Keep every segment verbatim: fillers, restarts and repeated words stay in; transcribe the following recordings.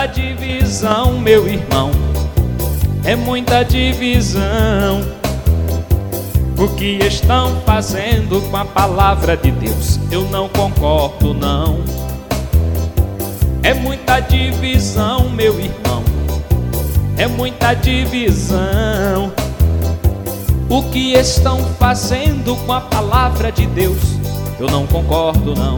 muita divisão, meu irmão, é muita divisão. O que estão fazendo com a palavra de Deus, eu não concordo não. É muita divisão, meu irmão, é muita divisão. O que estão fazendo com a palavra de Deus, eu não concordo não.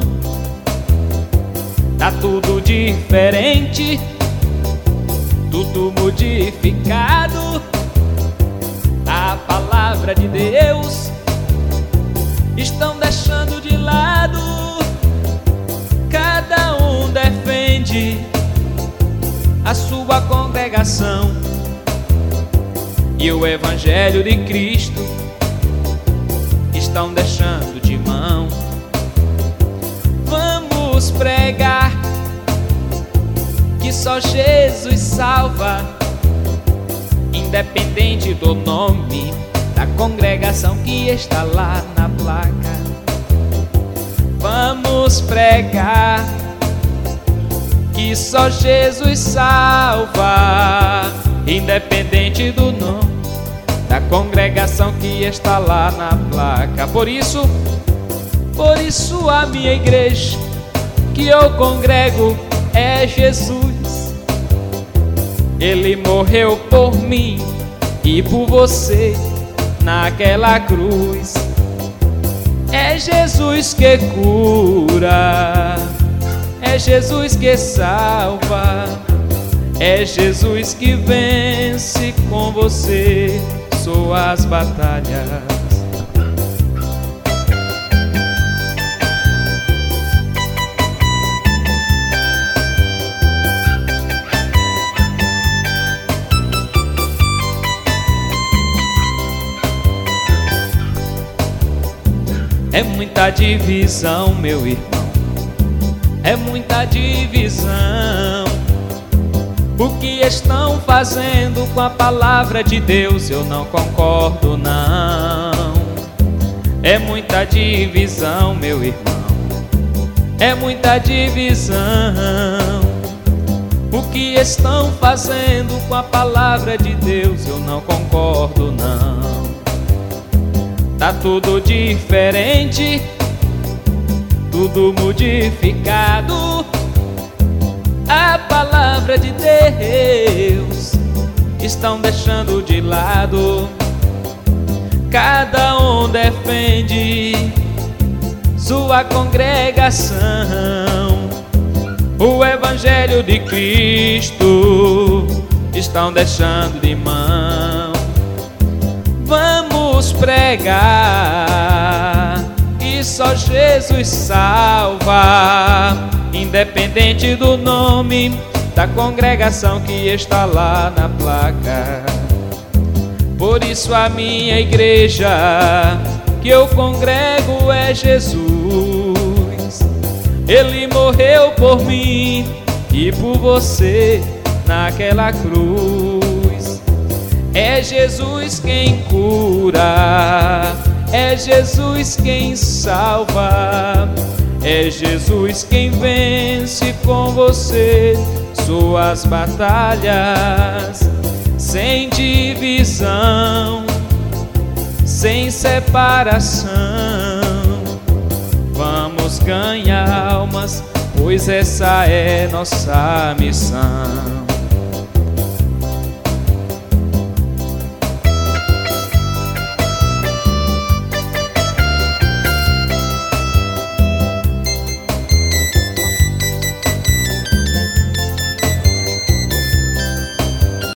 Tá tudo diferente, tudo modificado. A palavra de Deus estão deixando de lado. Cada um defende a sua congregação, e o Evangelho de Cristo estão deixando de mão. Vamos pregar que só Jesus salva, independente do nome da congregação que está lá na placa. Vamos pregar que só Jesus salva, independente do nome da congregação que está lá na placa. Por isso, por isso a minha igreja que eu congrego é Jesus. Ele morreu por mim e por você naquela cruz. É Jesus que cura, é Jesus que salva, é Jesus que vence com você suas batalhas. É muita divisão, meu irmão, é muita divisão. O que estão fazendo com a palavra de Deus, eu não concordo não. É muita divisão, meu irmão, é muita divisão. O que estão fazendo com a palavra de Deus, eu não concordo não. Tá tudo diferente, tudo modificado. A palavra de Deus estão deixando de lado. Cada um defende sua congregação. O Evangelho de Cristo estão deixando de mão. Vamos pregar que só Jesus salva, independente do nome da congregação que está lá na placa. Por isso a minha igreja que eu congrego é Jesus. Ele morreu por mim e por você naquela cruz. É Jesus quem cura, é Jesus quem salva, é Jesus quem vence com você suas batalhas. Sem divisão, sem separação, vamos ganhar almas, pois essa é nossa missão.